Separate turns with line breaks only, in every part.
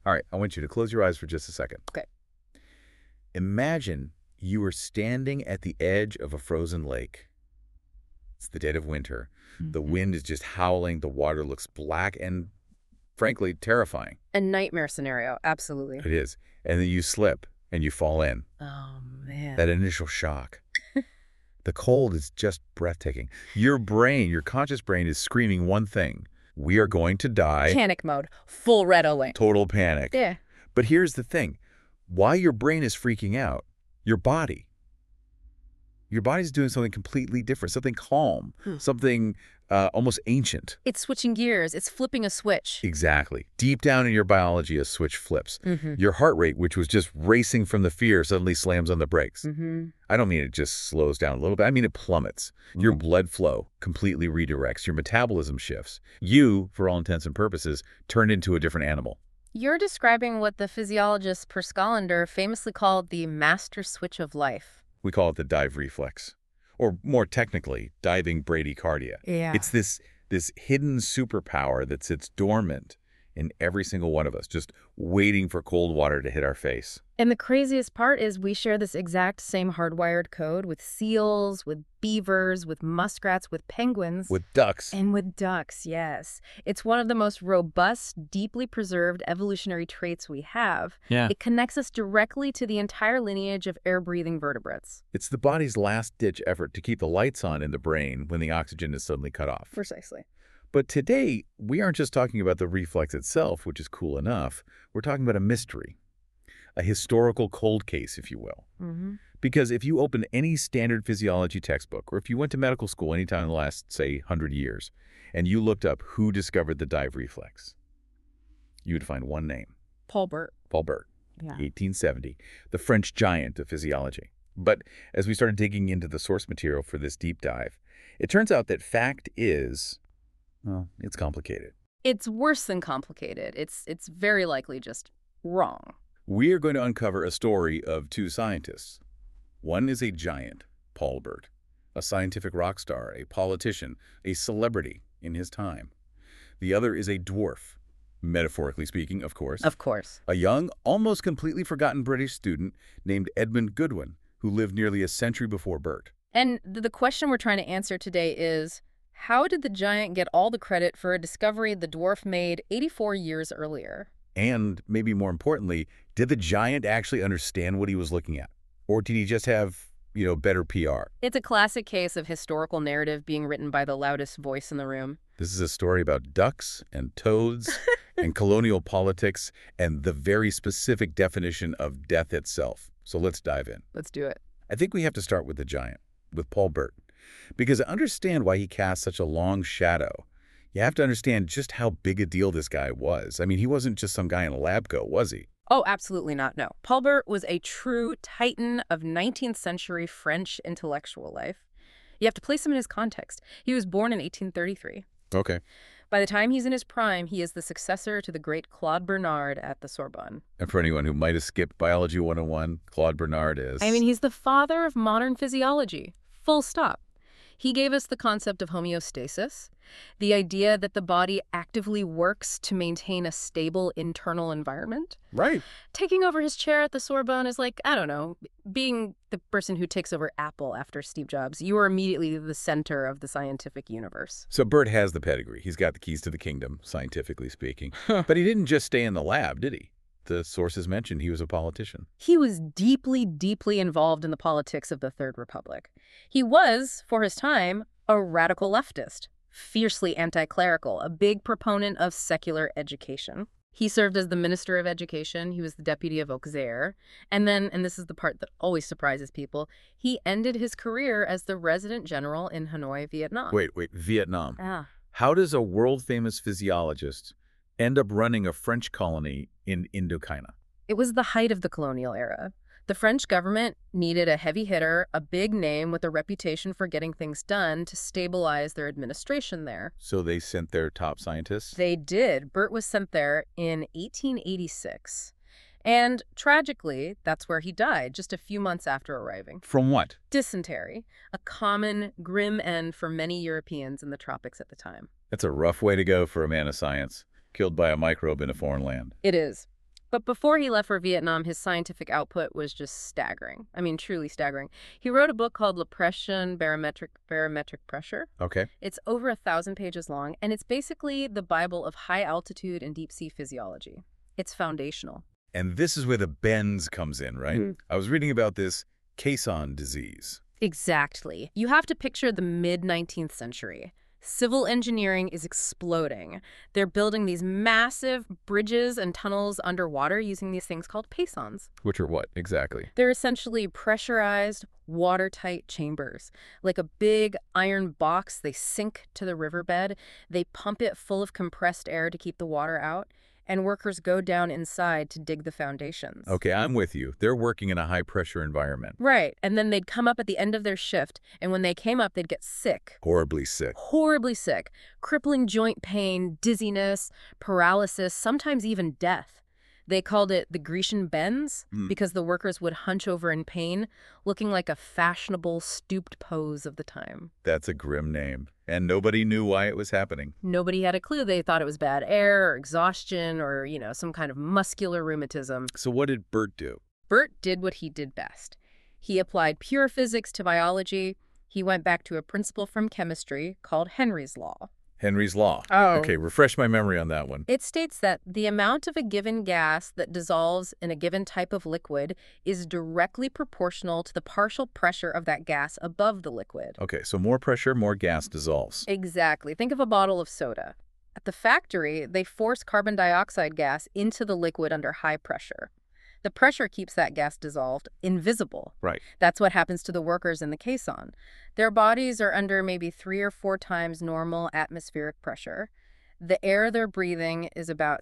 All right, I want you to close your eyes for just a second.
Okay.
Imagine you were standing at the edge of a frozen lake. It's the dead of winter. The
Mhm.
wind is just howling. The water looks black and, frankly, terrifying.
A nightmare scenario, absolutely.
It is. And then you slip and you fall in.
Oh, man.
That initial shock. The cold is just breathtaking. Your brain, your conscious brain, is screaming one thing. We are going to die.
Panic mode. Full red alert.
Total panic.
Yeah.
But here's the thing. While your brain is freaking out, your body's doing something completely different, something calm, something almost ancient.
It's switching gears. It's flipping a switch.
Exactly. Deep down in your biology, a switch flips. Your heart rate, which was just racing from the fear, suddenly slams on the brakes. I don't mean it just slows down a little bit. I mean it plummets. Your blood flow completely redirects. Your metabolism shifts. You, for all intents and purposes, turn into a different animal.
You're describing what the physiologist Perskalander famously called the master switch of life.
We call it the dive reflex, or more technically, diving bradycardia.
Yeah.
It's this hidden superpower that sits dormant in every single one of us, just waiting for cold water to hit our face.
And the craziest part is we share this exact same hardwired code with seals, with beavers, with muskrats, with penguins.
With ducks.
And with ducks, yes. It's one of the most robust, deeply preserved evolutionary traits we have.
Yeah.
It connects us directly to the entire lineage of air-breathing vertebrates.
It's the body's last-ditch effort to keep the lights on in the brain when the oxygen is suddenly cut off.
Precisely.
But today, we aren't just talking about the reflex itself, which is cool enough. We're talking about a mystery, a historical cold case, if you will. Because if you open any standard physiology textbook, or if you went to medical school anytime in the last, say, 100 years, and you looked up who discovered the dive reflex, you would find one name.
Paul Bert.
Paul Bert,
Yeah.
1870, the French giant of physiology. But as we started digging into the source material for this deep dive, it turns out that fact is, well, it's complicated.
It's worse than complicated. It's very likely just wrong.
We are going to uncover a story of two scientists. One is a giant, Paul Bert, a scientific rock star, a politician, a celebrity in his time. The other is a dwarf, metaphorically speaking, of course.
Of course.
A young, almost completely forgotten British student named Edmund Goodwin, who lived nearly a century before Bert.
And the question we're trying to answer today is, how did the giant get all the credit for a discovery the dwarf made 84 years earlier?
And, maybe more importantly, did the giant actually understand what he was looking at? Or did he just have, better PR?
It's a classic case of historical narrative being written by the loudest voice in the room.
This is a story about ducks and toads and colonial politics and the very specific definition of death itself. So let's dive in.
Let's do it.
I think we have to start with the giant, with Paul Bert. Because to understand why he cast such a long shadow, you have to understand just how big a deal this guy was. I mean, he wasn't just some guy in a lab coat, was he?
Oh, absolutely not, no. Paul Bert was a true titan of 19th century French intellectual life. You have to place him in his context. He was born in 1833.
Okay.
By the time he's in his prime, he is the successor to the great Claude Bernard at the Sorbonne.
And for anyone who might have skipped Biology 101, Claude Bernard is...
I mean, he's the father of modern physiology. Full stop. He gave us the concept of homeostasis, the idea that the body actively works to maintain a stable internal environment.
Right.
Taking over his chair at the Sorbonne is like, I don't know, being the person who takes over Apple after Steve Jobs. You are immediately the center of the scientific universe.
So Bert has the pedigree. He's got the keys to the kingdom, scientifically speaking. But he didn't just stay in the lab, did he? The sources mentioned he was a politician.
He was deeply, deeply involved in the politics of the Third Republic. He was, for his time, a radical leftist, fiercely anti-clerical, a big proponent of secular education. He served as the Minister of Education. He was the deputy of Auxerre. And then, and this is the part that always surprises people, he ended his career as the resident general in Hanoi, Vietnam.
Wait, Vietnam.
Ah.
How does a world-famous physiologist end up running a French colony in Indochina?
It was the height of the colonial era. The French government needed a heavy hitter, a big name with a reputation for getting things done to stabilize their administration there.
So they sent their top scientists?
They did. Bert was sent there in 1886. And tragically, that's where he died, just a few months after arriving.
From what?
Dysentery, a common, grim end for many Europeans in the tropics at the time.
That's a rough way to go for a man of science, killed by a microbe in a foreign land.
It is. But before he left for Vietnam, his scientific output was just staggering. I mean, truly staggering. He wrote a book called La Pression Barometric Pressure.
Okay.
It's over 1,000 pages long, and it's basically the Bible of high altitude and deep sea physiology. It's foundational.
And this is where the bends comes in, right?
Mhm.
I was reading about this caisson disease.
Exactly. You have to picture the mid-19th century. Civil engineering is exploding. They're building these massive bridges and tunnels underwater using these things called caissons.
Which are what, exactly?
They're essentially pressurized, watertight chambers. Like a big iron box, they sink to the riverbed. They pump it full of compressed air to keep the water out. And workers go down inside to dig the foundations.
Okay, I'm with you. They're working in a high-pressure environment.
Right. And then they'd come up at the end of their shift, and when they came up, they'd get sick.
Horribly sick.
Horribly sick. Crippling joint pain, dizziness, paralysis, sometimes even death. They called it the Grecian bends because the workers would hunch over in pain, looking like a fashionable stooped pose of the time.
That's a grim name. And nobody knew why it was happening.
Nobody had a clue. They thought it was bad air or exhaustion or, some kind of muscular rheumatism.
So what did Bert do?
Bert did what he did best. He applied pure physics to biology. He went back to a principle from chemistry called Henry's Law.
Henry's Law.
Oh.
Okay, refresh my memory on that one.
It states that the amount of a given gas that dissolves in a given type of liquid is directly proportional to the partial pressure of that gas above the liquid.
Okay, so more pressure, more gas dissolves.
Exactly. Think of a bottle of soda. At the factory, they force carbon dioxide gas into the liquid under high pressure. The pressure keeps that gas dissolved invisible.
Right.
That's what happens to the workers in the caisson. Their bodies are under maybe 3 or 4 times normal atmospheric pressure. The air they're breathing is about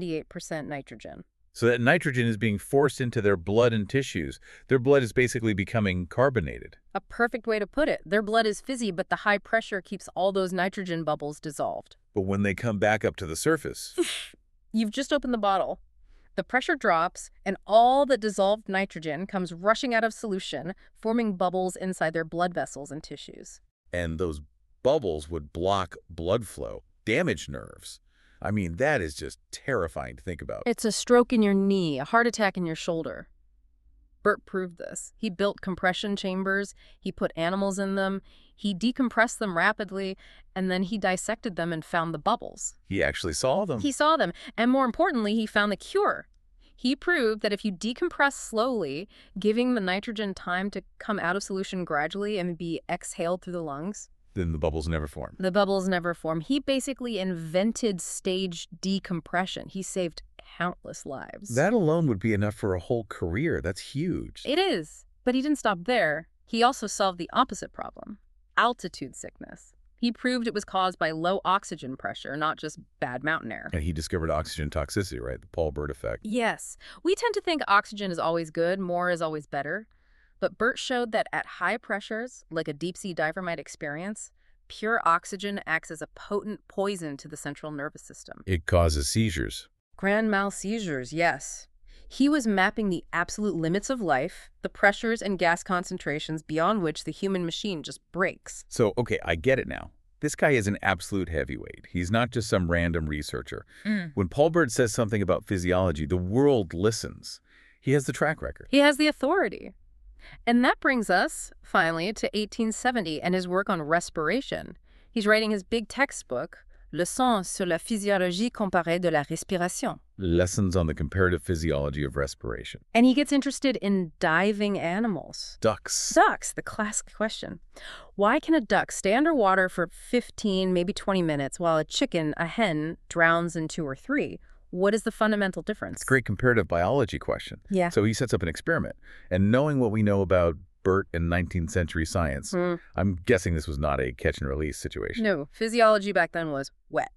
78% nitrogen.
So that nitrogen is being forced into their blood and tissues. Their blood is basically becoming carbonated.
A perfect way to put it. Their blood is fizzy, but the high pressure keeps all those nitrogen bubbles dissolved.
But when they come back up to the surface...
You've just opened the bottle. The pressure drops, and all the dissolved nitrogen comes rushing out of solution, forming bubbles inside their blood vessels and tissues.
And those bubbles would block blood flow, damage nerves. I mean, that is just terrifying to think about.
It's a stroke in your knee, a heart attack in your shoulder. Bert proved this. He built compression chambers, he put animals in them, he decompressed them rapidly, and then he dissected them and found the bubbles.
He actually saw them.
He saw them, and more importantly, he found the cure. He proved that if you decompress slowly, giving the nitrogen time to come out of solution gradually and be exhaled through the lungs,
then the bubbles never form.
the bubbles never form. He basically invented staged decompression. He saved countless lives.
That alone would be enough for a whole career. That's huge.
It is, but he didn't stop there. He also solved the opposite problem, altitude sickness. He proved it was caused by low oxygen pressure, not just bad mountain air.
And he discovered oxygen toxicity, right? The Paul Bert effect.
Yes, we tend to think oxygen is always good, more is always better. But Bert showed that at high pressures, like a deep-sea diver might experience, pure oxygen acts as a potent poison to the central nervous system.
It causes seizures.
Grand mal seizures, yes. He was mapping the absolute limits of life, the pressures and gas concentrations beyond which the human machine just breaks.
So, okay, I get it now. This guy is an absolute heavyweight. He's not just some random researcher. When Paul Bert says something about physiology, the world listens. He has the track record.
He has the authority. And that brings us, finally, to 1870 and his work on respiration. He's writing his big textbook, Leçons sur la physiologie comparée de la respiration.
Lessons on the comparative physiology of respiration.
And he gets interested in diving animals.
Ducks.
Ducks, the classic question. Why can a duck stay underwater for 15, maybe 20 minutes, while a chicken, a hen, drowns in 2 or 3? What is the fundamental difference?
It's a great comparative biology question.
Yeah.
So he sets up an experiment. And knowing what we know about Bert and 19th century science, I'm guessing this was not a catch-and-release situation.
No, physiology back then was wet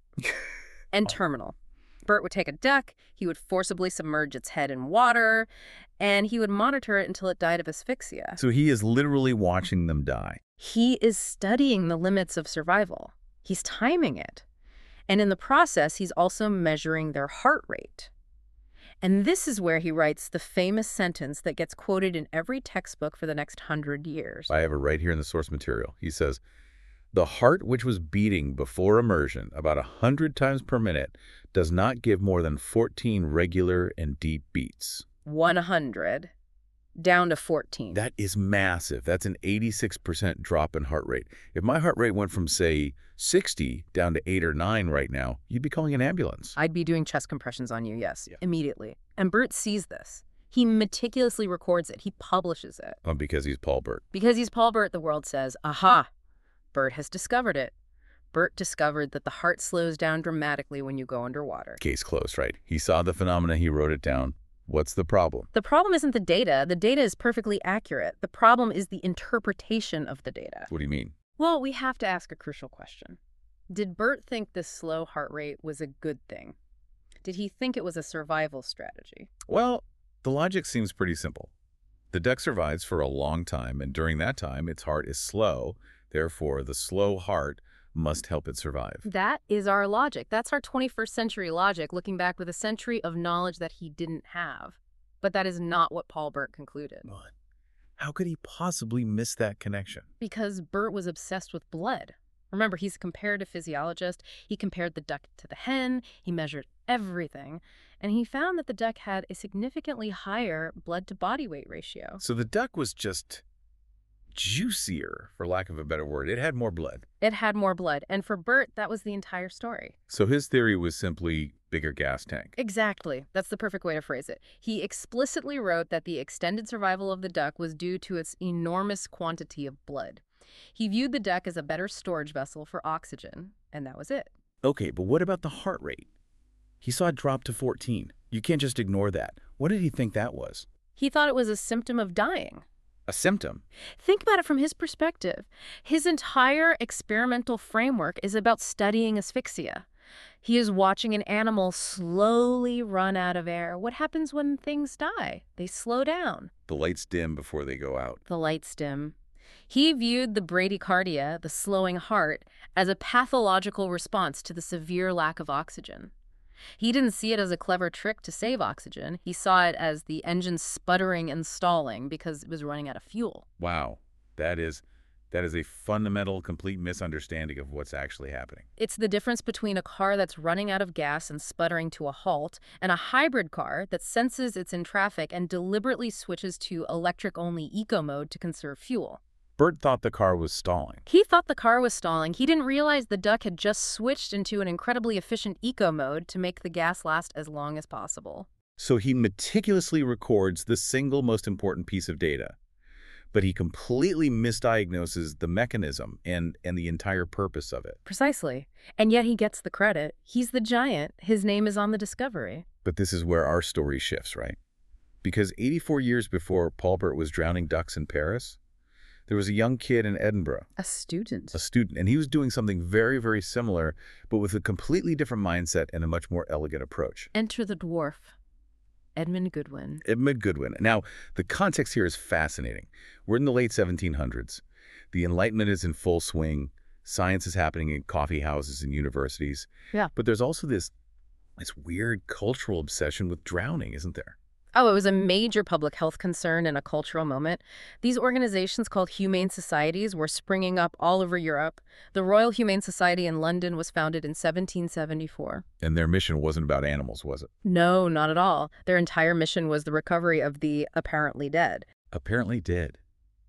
and terminal. Bert would take a duck, he would forcibly submerge its head in water, and he would monitor it until it died of asphyxia.
So he is literally watching them die.
He is studying the limits of survival. He's timing it. And in the process, he's also measuring their heart rate. And this is where he writes the famous sentence that gets quoted in every textbook for the next 100 years.
I have it right here in the source material. He says, The heart, which was beating before immersion about 100 times per minute, does not give more than 14 regular and deep beats.
100 down to 14.
That is massive. That's an 86% drop in heart rate. If my heart rate went from, say, 60 down to 8 or 9 right now, you'd be calling an ambulance.
I'd be doing chest compressions on you, yes, immediately. And Bert sees this. He meticulously records it. He publishes it.
Because he's Paul Bert.
Because he's Paul Bert, the world says, aha, Bert has discovered it. Bert discovered that the heart slows down dramatically when you go underwater.
Case closed, right? He saw the phenomena, he wrote it down. What's the problem?
The problem isn't the data. The data is perfectly accurate. The problem is the interpretation of the data.
What do you mean?
Well, we have to ask a crucial question. Did Bert think this slow heart rate was a good thing? Did he think it was a survival strategy?
Well, the logic seems pretty simple. The duck survives for a long time, and during that time, its heart is slow. Therefore, the slow heart must help it survive.
That is our logic. That's our 21st century logic, looking back with a century of knowledge that he didn't have. But that is not what Paul Bert concluded.
But how could he possibly miss that connection?
Because Bert was obsessed with blood. Remember, he's a comparative physiologist. He compared the duck to the hen. He measured everything. And he found that the duck had a significantly higher blood-to-body weight ratio.
So the duck was just juicier, for lack of a better word. It had more blood.
It had more blood. And for Bert, that was the entire story.
So his theory was simply bigger gas tank.
Exactly. That's the perfect way to phrase it. He explicitly wrote that the extended survival of the duck was due to its enormous quantity of blood. He viewed the duck as a better storage vessel for oxygen, and that was it.
Okay, but what about the heart rate? He saw it drop to 14. You can't just ignore that. What did he think that was?
He thought it was a symptom of dying.
A symptom?
Think about it from his perspective. His entire experimental framework is about studying asphyxia. He is watching an animal slowly run out of air. What happens when things die? They slow down.
The lights dim before they go out.
The lights dim. He viewed the bradycardia, the slowing heart, as a pathological response to the severe lack of oxygen. He didn't see it as a clever trick to save oxygen. He saw it as the engine sputtering and stalling because it was running out of fuel.
Wow. That is a fundamental, complete misunderstanding of what's actually happening.
It's the difference between a car that's running out of gas and sputtering to a halt and a hybrid car that senses it's in traffic and deliberately switches to electric-only eco mode to conserve fuel.
Bert thought the car was stalling.
He thought the car was stalling. He didn't realize the duck had just switched into an incredibly efficient eco mode to make the gas last as long as possible.
So he meticulously records the single most important piece of data, but he completely misdiagnoses the mechanism and the entire purpose of it.
Precisely. And yet he gets the credit. He's the giant. His name is on the discovery.
But this is where our story shifts, right? Because 84 years before Paul Bert was drowning ducks in Paris, there was a young kid in Edinburgh.
A student.
And he was doing something very, very similar, but with a completely different mindset and a much more elegant approach.
Enter the dwarf. Edmund Goodwin.
Edmund Goodwin. Now, the context here is fascinating. We're in the late 1700s. The Enlightenment is in full swing. Science is happening in coffee houses and universities.
Yeah.
But there's also this weird cultural obsession with drowning, isn't there?
Oh, it was a major public health concern and a cultural moment. These organizations called humane societies were springing up all over Europe. The Royal Humane Society in London was founded in 1774.
And their mission wasn't about animals, was it?
No, not at all. Their entire mission was the recovery of the apparently dead.
Apparently dead.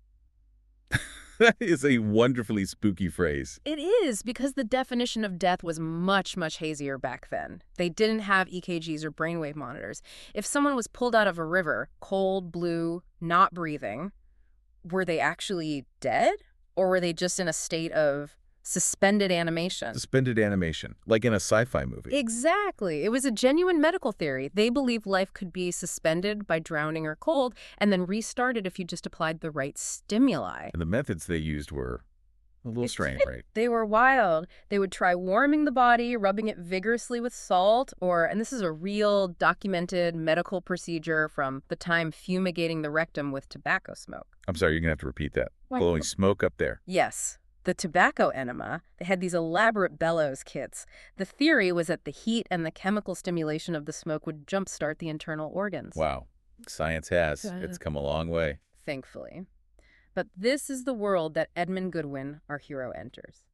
That is a wonderfully spooky phrase.
It is, because the definition of death was much, much hazier back then. They didn't have EKGs or brainwave monitors. If someone was pulled out of a river, cold, blue, not breathing, were they actually dead? Or were they just in a state of suspended animation?
Suspended animation, like in a sci-fi movie.
Exactly. It was a genuine medical theory. They believed life could be suspended by drowning or cold and then restarted if you just applied the right stimuli.
And the methods they used were a little strange, right?
They were wild. They would try warming the body, rubbing it vigorously with salt, and this is a real documented medical procedure from the time fumigating the rectum with tobacco smoke.
I'm sorry, you're going to have to repeat that.
What?
Blowing smoke up there.
Yes. The tobacco enema, they had these elaborate bellows kits. The theory was that the heat and the chemical stimulation of the smoke would jumpstart the internal organs.
Wow. Science has. It's come a long way.
Thankfully. But this is the world that Edmund Goodwin, our hero, enters.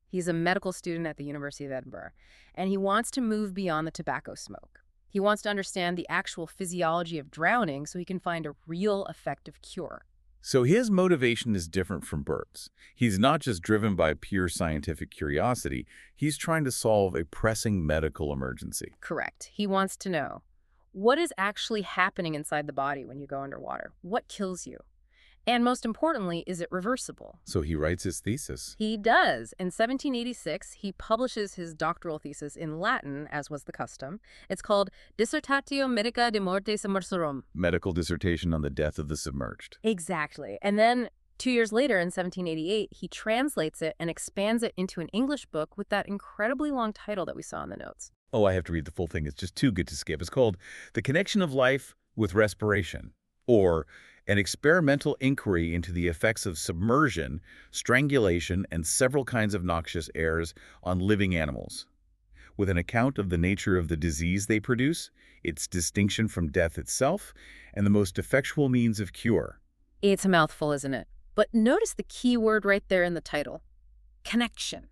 He's a medical student at the University of Edinburgh, and he wants to move beyond the tobacco smoke. He wants to understand the actual physiology of drowning so he can find a real effective cure.
So his motivation is different from Bert's. He's not just driven by pure scientific curiosity. He's trying to solve a pressing medical emergency.
Correct. He wants to know, what is actually happening inside the body when you go underwater? What kills you? And most importantly, is it reversible?
So he writes his thesis.
He does. In 1786, he publishes his doctoral thesis in Latin, as was the custom. It's called Dissertatio Medica de Morte Submersorum.
Medical dissertation on the death of the submerged.
Exactly. And then 2 years later, in 1788, he translates it and expands it into an English book with that incredibly long title that we saw in the notes.
Oh, I have to read the full thing. It's just too good to skip. It's called The Connection of Life with Respiration, or An Experimental Inquiry into the Effects of Submersion, Strangulation, and Several Kinds of Noxious Airs on Living Animals, with an account of the nature of the disease they produce, its distinction from death itself, and the most effectual means of cure.
It's a mouthful, isn't it? But notice the key word right there in the title, connection.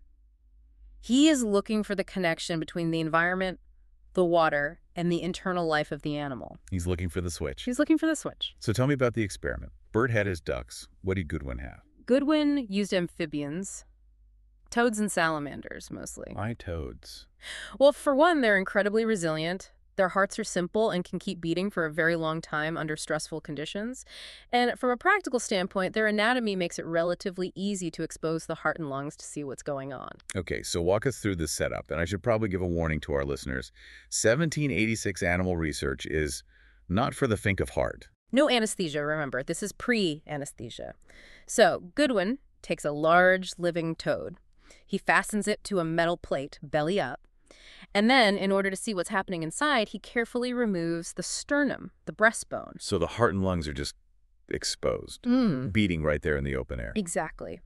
He is looking for the connection between the environment, the water, and the internal life of the animal.
He's looking for the switch.
He's looking for the switch.
So tell me about the experiment. Bert had his ducks. What did Goodwin have?
Goodwin used amphibians, toads and salamanders mostly.
Why toads?
Well, for one, they're incredibly resilient. Their hearts are simple and can keep beating for a very long time under stressful conditions. And from a practical standpoint, their anatomy makes it relatively easy to expose the heart and lungs to see what's going on.
Okay, so walk us through this setup. And I should probably give a warning to our listeners. 1786 animal research is not for the faint of heart.
No anesthesia, remember. This is pre-anesthesia. So Goodwin takes a large living toad. He fastens it to a metal plate, belly up. And then, in order to see what's happening inside, he carefully removes the sternum, the breastbone.
So the heart and lungs are just exposed, beating right there in the open air.
Exactly.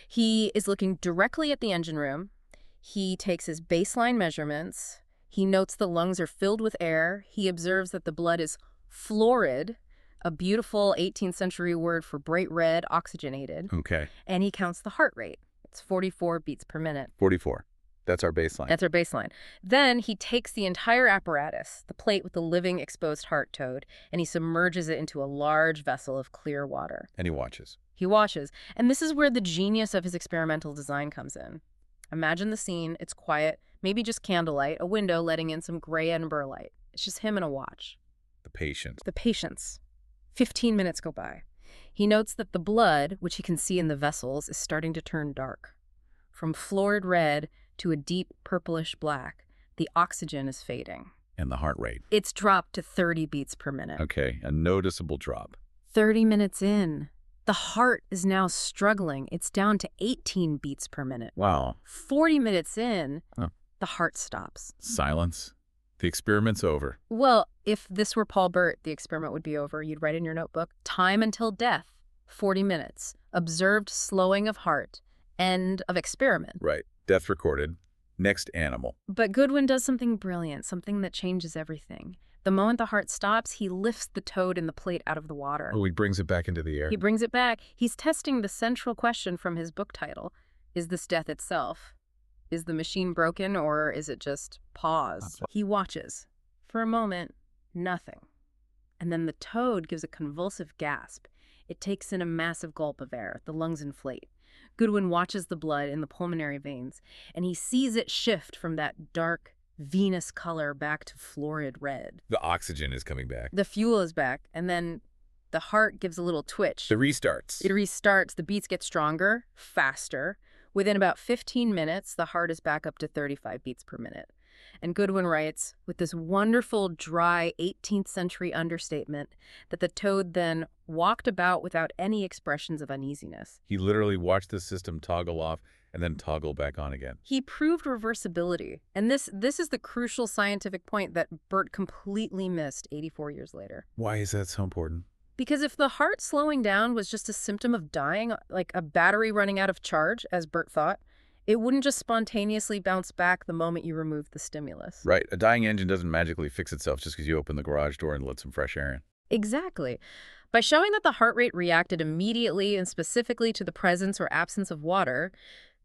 He is looking directly at the engine room. He takes his baseline measurements. He notes the lungs are filled with air. He observes that the blood is florid, a beautiful 18th century word for bright red, oxygenated.
Okay.
And he counts the heart rate. It's 44 beats per minute.
44. That's our baseline.
That's our baseline. Then he takes the entire apparatus, the plate with the living exposed heart toad, and he submerges it into a large vessel of clear water.
And he watches.
He watches. And this is where the genius of his experimental design comes in. Imagine the scene. It's quiet, maybe just candlelight, a window letting in some gray Edinburgh light. It's just him and a watch.
The patient.
The patience. 15 minutes go by. He notes that the blood, which he can see in the vessels, is starting to turn dark. From florid red to a deep purplish black, the oxygen is fading.
And the heart rate.
It's dropped to 30 beats per minute.
Okay, a noticeable drop.
30 minutes in, the heart is now struggling. It's down to 18 beats per minute.
Wow.
40 minutes in, the heart stops.
Silence. The experiment's over.
Well, if this were Paul Bert, the experiment would be over. You'd write in your notebook, time until death, 40 minutes. Observed slowing of heart. End of experiment.
Right. Death recorded. Next animal.
But Goodwin does something brilliant, something that changes everything. The moment the heart stops, he lifts the toad in the plate out of the water.
Oh, he brings it back into the air.
He brings it back. He's testing the central question from his book title. Is this death itself? Is the machine broken, or is it just paused? He watches. For a moment, nothing. And then the toad gives a convulsive gasp. It takes in a massive gulp of air. The lungs inflate. Goodwin watches the blood in the pulmonary veins, and he sees it shift from that dark, venous color back to florid red.
The oxygen is coming back.
The fuel is back, and then the heart gives a little twitch.
It restarts.
It restarts. The beats get stronger, faster. Within about 15 minutes, the heart is back up to 35 beats per minute. And Goodwin writes, with this wonderful, dry 18th century understatement, that the toad then walked about without any expressions of uneasiness.
He literally watched the system toggle off and then toggle back on again.
He proved reversibility. And this is the crucial scientific point that Bert completely missed 84 years later.
Why is that so important?
Because if the heart slowing down was just a symptom of dying, like a battery running out of charge, as Bert thought, it wouldn't just spontaneously bounce back the moment you removed the stimulus.
Right. A dying engine doesn't magically fix itself just because you open the garage door and let some fresh air in.
Exactly. By showing that the heart rate reacted immediately and specifically to the presence or absence of water,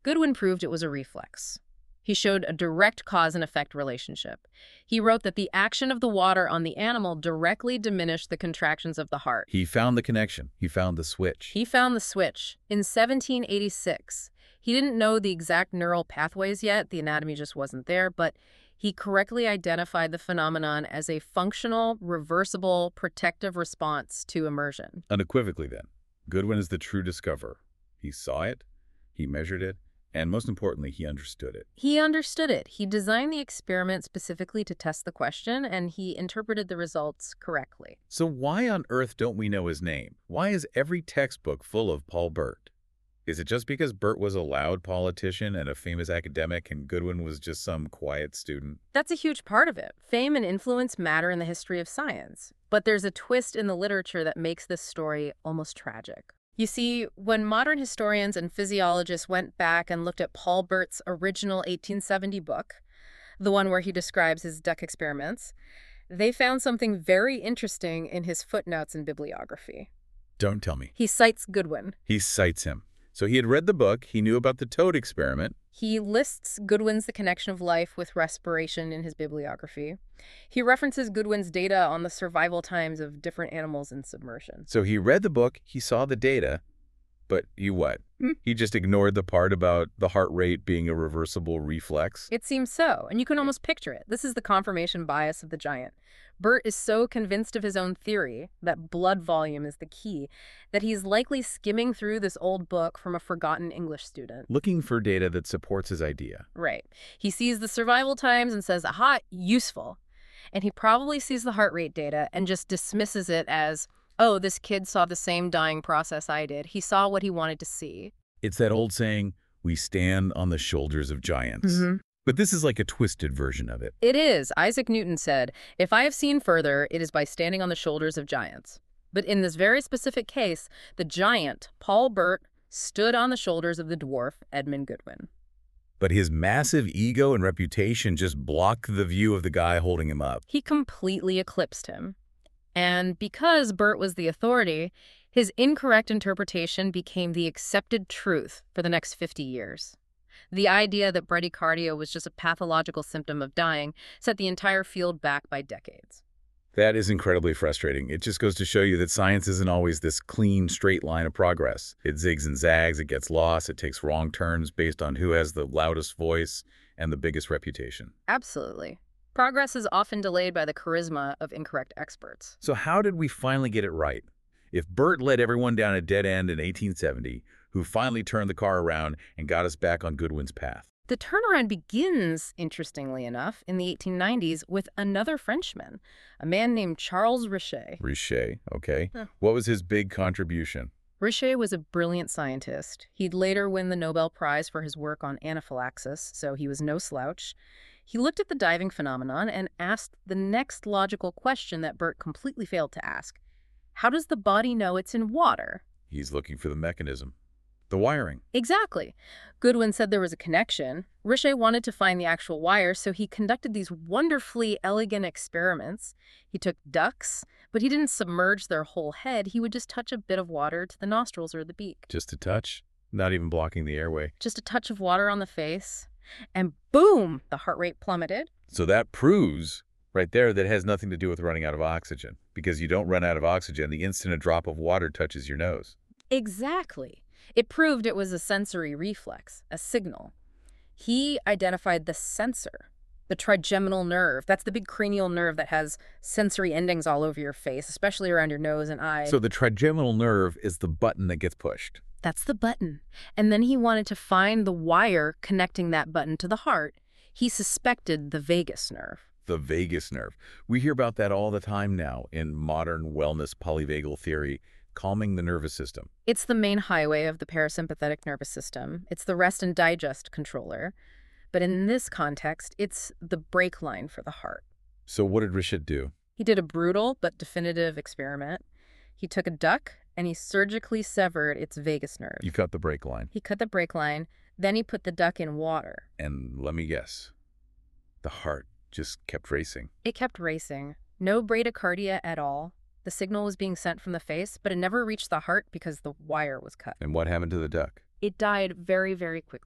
Goodwin proved it was a reflex. He showed a direct cause and effect relationship. He wrote that the action of the water on the animal directly diminished the contractions of the heart.
He found the connection. He found the switch.
He found the switch in 1786. He didn't know the exact neural pathways yet. The anatomy just wasn't there, but he correctly identified the phenomenon as a functional, reversible, protective response to immersion.
Unequivocally, then, Goodwin is the true discoverer. He saw it, he measured it, and most importantly, he understood it.
He understood it. He designed the experiment specifically to test the question, and he interpreted the results correctly.
So why on earth don't we know his name? Why is every textbook full of Paul Burt? Is it just because Burt was a loud politician and a famous academic and Goodwin was just some quiet student?
That's a huge part of it. Fame and influence matter in the history of science. But there's a twist in the literature that makes this story almost tragic. You see, when modern historians and physiologists went back and looked at Paul Burt's original 1870 book, the one where he describes his duck experiments, they found something very interesting in his footnotes and bibliography.
Don't tell me.
He cites Goodwin.
He cites him. So he had read the book, he knew about the toad experiment.
He lists Goodwin's The Connection of Life with Respiration in his bibliography. He references Goodwin's data on the survival times of different animals in submersion.
So he read the book, he saw the data, but what? He just ignored the part about the heart rate being a reversible reflex?
It seems so, and you can almost picture it. This is the confirmation bias of the giant. Burt is so convinced of his own theory, that blood volume is the key, that he's likely skimming through this old book from a forgotten English student.
Looking for data that supports his idea.
Right. He sees the survival times and says, aha, useful. And he probably sees the heart rate data and just dismisses it as, oh, this kid saw the same dying process I did. He saw what he wanted to see.
It's that old saying, we stand on the shoulders of giants. But this is like a twisted version of it.
It is. Isaac Newton said, if I have seen further, it is by standing on the shoulders of giants. But in this very specific case, the giant, Paul Burt, stood on the shoulders of the dwarf, Edmund Goodwin.
But his massive ego and reputation just blocked the view of the guy holding him up.
He completely eclipsed him. And because Burt was the authority, his incorrect interpretation became the accepted truth for the next 50 years. The idea that bradycardia was just a pathological symptom of dying set the entire field back by decades.
That is incredibly frustrating. It just goes to show you that science isn't always this clean, straight line of progress. It zigs and zags, it gets lost, it takes wrong turns based on who has the loudest voice and the biggest reputation.
Absolutely. Progress is often delayed by the charisma of incorrect experts.
So how did we finally get it right? If Burt led everyone down a dead end in 1870, who finally turned the car around and got us back on Goodwin's path?
The turnaround begins, interestingly enough, in the 1890s with another Frenchman, a man named Charles Richet.
Richet, okay. What was his big contribution?
Richet was a brilliant scientist. He'd later win the Nobel Prize for his work on anaphylaxis, so he was no slouch. He looked at the diving phenomenon and asked the next logical question that Burt completely failed to ask. How does the body know it's in water?
He's looking for the mechanism. The wiring.
Exactly. Goodwin said there was a connection. Richet wanted to find the actual wire, so he conducted these wonderfully elegant experiments. He took ducks, but he didn't submerge their whole head. He would just touch a bit of water to the nostrils or the beak.
Just a touch? Not even blocking the airway.
Just a touch of water on the face. And boom, the heart rate plummeted.
So that proves right there that it has nothing to do with running out of oxygen, because you don't run out of oxygen the instant a drop of water touches your nose.
Exactly. It proved it was a sensory reflex, a signal. He identified the sensor, the trigeminal nerve. That's the big cranial nerve that has sensory endings all over your face, especially around your nose and eye.
So the trigeminal nerve is the button that gets pushed.
That's the button. And then he wanted to find the wire connecting that button to the heart. He suspected the vagus nerve.
The vagus nerve. We hear about that all the time now in modern wellness polyvagal theory, calming the nervous system.
It's the main highway of the parasympathetic nervous system. It's the rest and digest controller. But in this context, it's the brake line for the heart.
So what did Richet do?
He did a brutal but definitive experiment. He took a duck and he surgically severed its vagus nerve.
You cut the brake line.
He cut the brake line, then he put the duck in water.
And let me guess, the heart just kept racing.
It kept racing. No bradycardia at all. The signal was being sent from the face, but it never reached the heart because the wire was cut.
And what happened to the duck?
It died very, very quickly.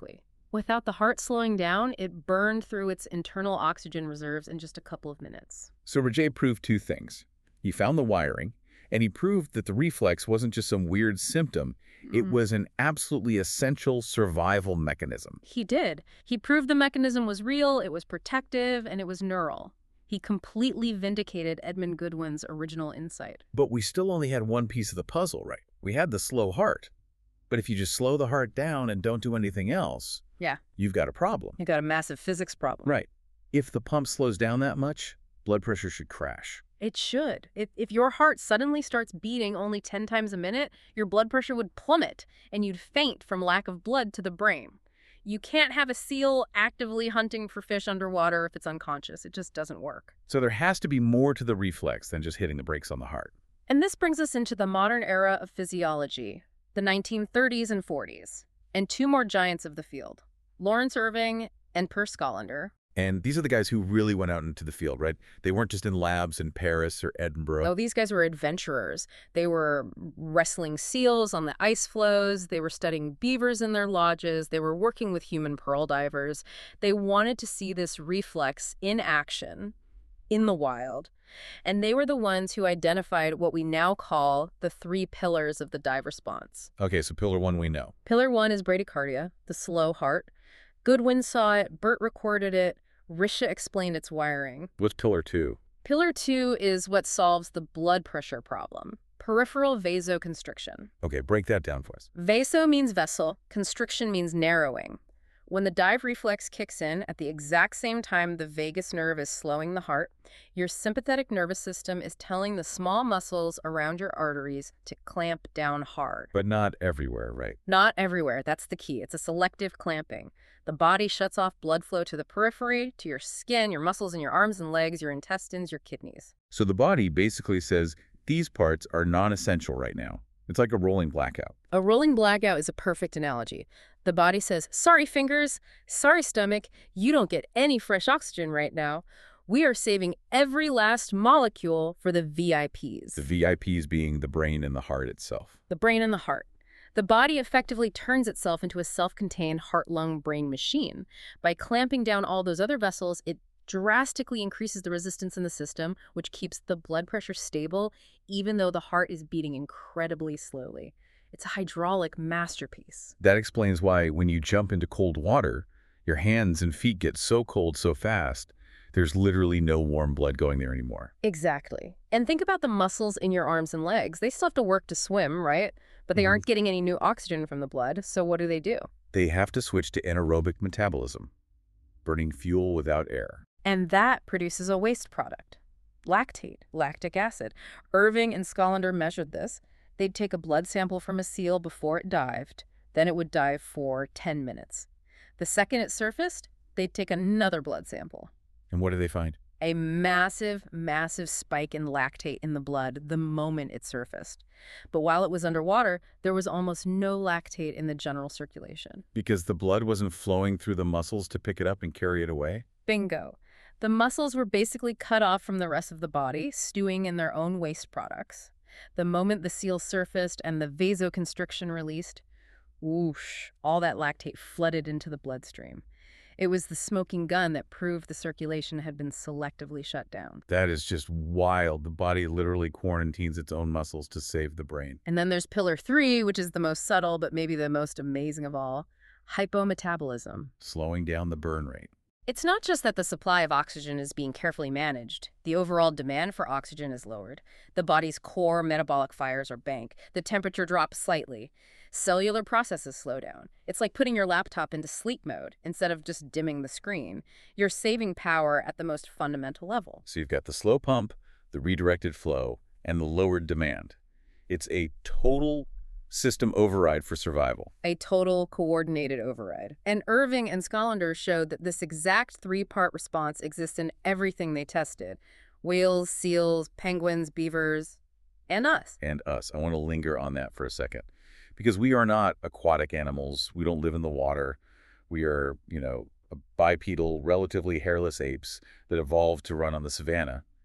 Without the heart slowing down, it burned through its internal oxygen reserves in just a couple of minutes.
So Rajae proved two things. He found the wiring, and he proved that the reflex wasn't just some weird symptom. It was an absolutely essential survival mechanism.
He did. He proved the mechanism was real, it was protective, and it was neural. He completely vindicated Edmund Goodwin's original insight.
But we still only had one piece of the puzzle, right? We had the slow heart. But if you just slow the heart down and don't do anything else, you've got a problem.
You got a massive physics problem.
Right. If the pump slows down that much, blood pressure should crash.
It should. If your heart suddenly starts beating only 10 times a minute, your blood pressure would plummet, and you'd faint from lack of blood to the brain. You can't have a seal actively hunting for fish underwater if it's unconscious. It just doesn't work.
So there has to be more to the reflex than just hitting the brakes on the heart.
And this brings us into the modern era of physiology, the 1930s and 40s, and two more giants of the field, Lawrence Irving and Per Schollander.
And these are the guys who really went out into the field, right? They weren't just in labs in Paris or Edinburgh.
Oh, these guys were adventurers. They were wrestling seals on the ice floes. They were studying beavers in their lodges. They were working with human pearl divers. They wanted to see this reflex in action, in the wild. And they were the ones who identified what we now call the three pillars of the dive response.
Okay, so pillar one we know.
Pillar one is bradycardia, the slow heart. Goodwin saw it, Burt recorded it, Risha explained its wiring.
What's pillar two?
Pillar two is what solves the blood pressure problem, peripheral vasoconstriction.
Okay, break that down for us.
Vaso means vessel, constriction means narrowing. When the dive reflex kicks in at the exact same time the vagus nerve is slowing the heart, your sympathetic nervous system is telling the small muscles around your arteries to clamp down hard.
But not everywhere, right?
Not everywhere. That's the key. It's a selective clamping. The body shuts off blood flow to the periphery, to your skin, your muscles in your arms and legs, your intestines, your kidneys.
So the body basically says these parts are non-essential right now. It's like a rolling blackout.
A rolling blackout is a perfect analogy. The body says, sorry fingers, sorry stomach, you don't get any fresh oxygen right now. We are saving every last molecule for the VIPs.
The VIPs being the brain and the heart itself.
The brain and the heart. The body effectively turns itself into a self-contained heart-lung-brain machine. By clamping down all those other vessels, it drastically increases the resistance in the system, which keeps the blood pressure stable, even though the heart is beating incredibly slowly. It's a hydraulic masterpiece.
That explains why when you jump into cold water, your hands and feet get so cold so fast, there's literally no warm blood going there anymore.
Exactly. And think about the muscles in your arms and legs. They still have to work to swim, right? But they aren't getting any new oxygen from the blood, so what do?
They have to switch to anaerobic metabolism, burning fuel without air.
And that produces a waste product, lactate, lactic acid. Irving and Schollander measured this. They'd take a blood sample from a seal before it dived. Then it would dive for 10 minutes. The second it surfaced, they'd take another blood sample.
And what did they find?
A massive, massive spike in lactate in the blood the moment it surfaced. But while it was underwater, there was almost no lactate in the general circulation.
Because the blood wasn't flowing through the muscles to pick it up and carry it away?
Bingo. The muscles were basically cut off from the rest of the body, stewing in their own waste products. The moment the seal surfaced and the vasoconstriction released, whoosh, all that lactate flooded into the bloodstream. It was the smoking gun that proved the circulation had been selectively shut down.
That is just wild. The body literally quarantines its own muscles to save the brain.
And then there's pillar 3, which is the most subtle but maybe the most amazing of all, hypometabolism.
Slowing down the burn rate.
It's not just that the supply of oxygen is being carefully managed. The overall demand for oxygen is lowered. The body's core metabolic fires are banked. The temperature drops slightly. Cellular processes slow down. It's like putting your laptop into sleep mode instead of just dimming the screen. You're saving power at the most fundamental level.
So you've got the slow pump, the redirected flow, and the lowered demand. It's a total system override for survival.
A total coordinated override. And Irving and Schollander showed that this exact 3-part response exists in everything they tested. Whales, seals, penguins, beavers, and us.
And us. I want to linger on that for a second. Because we are not aquatic animals. We don't live in the water. We are, bipedal, relatively hairless apes that evolved to run on the savanna.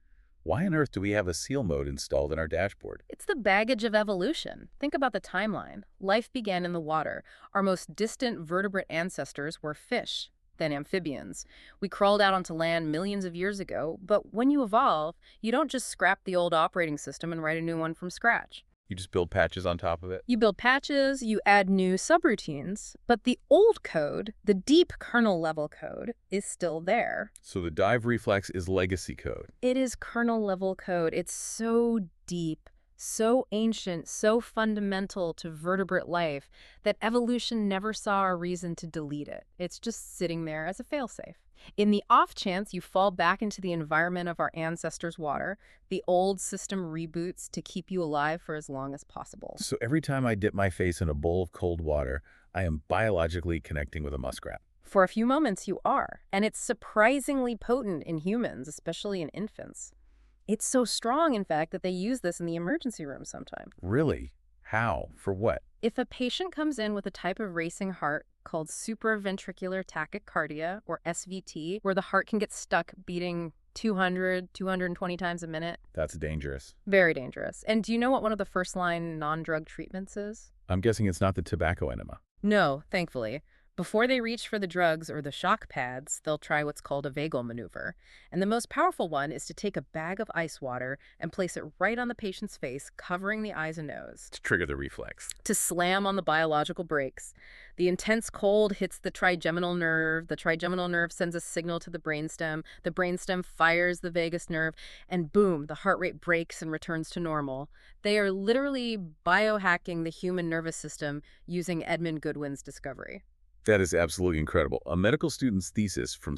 Why on earth do we have a seal mode installed in our dashboard?
It's the baggage of evolution. Think about the timeline. Life began in the water. Our most distant vertebrate ancestors were fish, then amphibians. We crawled out onto land millions of years ago, but when you evolve, you don't just scrap the old operating system and write a new one from scratch.
You just build patches on top of it?
You build patches, you add new subroutines, but the old code, the deep kernel-level code, is still there.
So the dive reflex is legacy code.
It is kernel-level code. It's so deep, so ancient, so fundamental to vertebrate life that evolution never saw a reason to delete it. It's just sitting there as a failsafe. In the off chance you fall back into the environment of our ancestors' water, the old system reboots to keep you alive for as long as possible.
So every time I dip my face in a bowl of cold water, I am biologically connecting with a muskrat.
For a few moments you are, and it's surprisingly potent in humans, especially in infants. It's so strong, in fact, that they use this in the emergency room sometimes.
Really? How? For what?
If a patient comes in with a type of racing heart called supraventricular tachycardia, or SVT, where the heart can get stuck beating 200, 220 times a minute.
That's dangerous.
Very dangerous. And do you know what one of the first-line non-drug treatments is?
I'm guessing it's not the tobacco enema.
No, thankfully. Before they reach for the drugs or the shock pads, they'll try what's called a vagal maneuver. And the most powerful one is to take a bag of ice water and place it right on the patient's face, covering the eyes and nose.
To trigger the reflex.
To slam on the biological brakes. The intense cold hits the trigeminal nerve. The trigeminal nerve sends a signal to the brainstem. The brainstem fires the vagus nerve, and boom, the heart rate breaks and returns to normal. They are literally biohacking the human nervous system using Edmund Goodwin's discovery.
That is absolutely incredible. A medical student's thesis from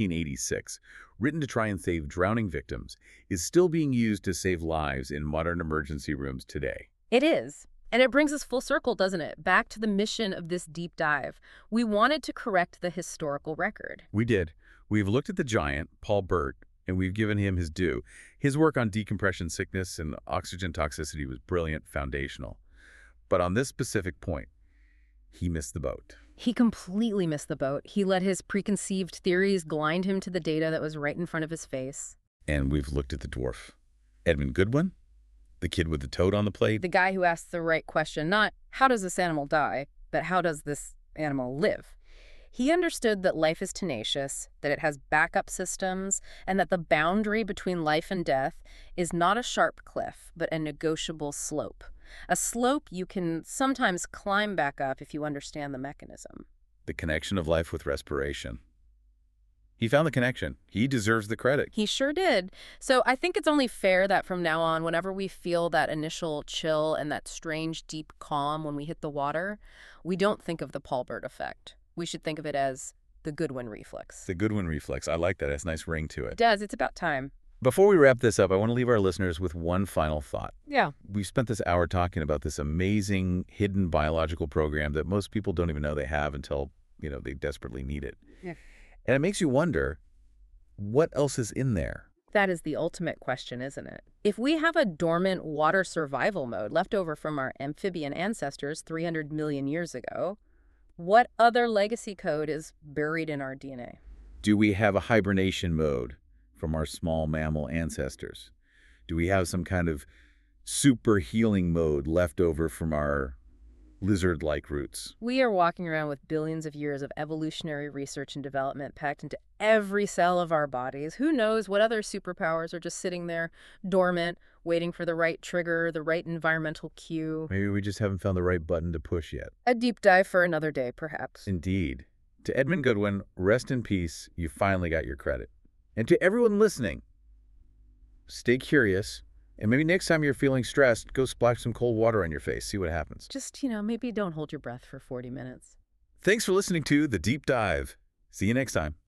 1786, written to try and save drowning victims, is still being used to save lives in modern emergency rooms today.
It is. And it brings us full circle, doesn't it? Back to the mission of this deep dive. We wanted to correct the historical record.
We did. We've looked at the giant, Paul Bert, and we've given him his due. His work on decompression sickness and oxygen toxicity was brilliant, foundational. But on this specific point, he missed the boat.
He completely missed the boat. He let his preconceived theories blind him to the data that was right in front of his face.
And we've looked at the dwarf. Edmund Goodwin, the kid with the toad on the plate.
The guy who asked the right question, not how does this animal die, but how does this animal live? He understood that life is tenacious, that it has backup systems, and that the boundary between life and death is not a sharp cliff, but a negotiable slope. A slope you can sometimes climb back up if you understand the mechanism.
The connection of life with respiration. He found the connection. He deserves the credit.
He sure did. So I think it's only fair that from now on, whenever we feel that initial chill and that strange deep calm when we hit the water, we don't think of the Paul Bert effect. We should think of it as the Goodwin reflex.
The Goodwin reflex. I like that. It has a nice ring to
It
it.
does. It's about time.
Before we wrap this up, I want to leave our listeners with one final thought.
Yeah.
We've spent this hour talking about this amazing hidden biological program that most people don't even know they have until, they desperately need it.
Yeah.
And it makes you wonder, what else is in there?
That is the ultimate question, isn't it? If we have a dormant water survival mode left over from our amphibian ancestors 300 million years ago, what other legacy code is buried in our DNA?
Do we have a hibernation mode from our small mammal ancestors? Do we have some kind of super healing mode left over from our lizard-like roots?
We are walking around with billions of years of evolutionary research and development packed into every cell of our bodies. Who knows what other superpowers are just sitting there dormant, waiting for the right trigger, the right environmental cue.
Maybe we just haven't found the right button to push yet.
A deep dive for another day, perhaps.
Indeed. To Edmund Goodwin, rest in peace. You finally got your credit. And to everyone listening, stay curious. And maybe next time you're feeling stressed, go splash some cold water on your face. See what happens.
Just, maybe don't hold your breath for 40 minutes.
Thanks for listening to The Deep Dive. See you next time.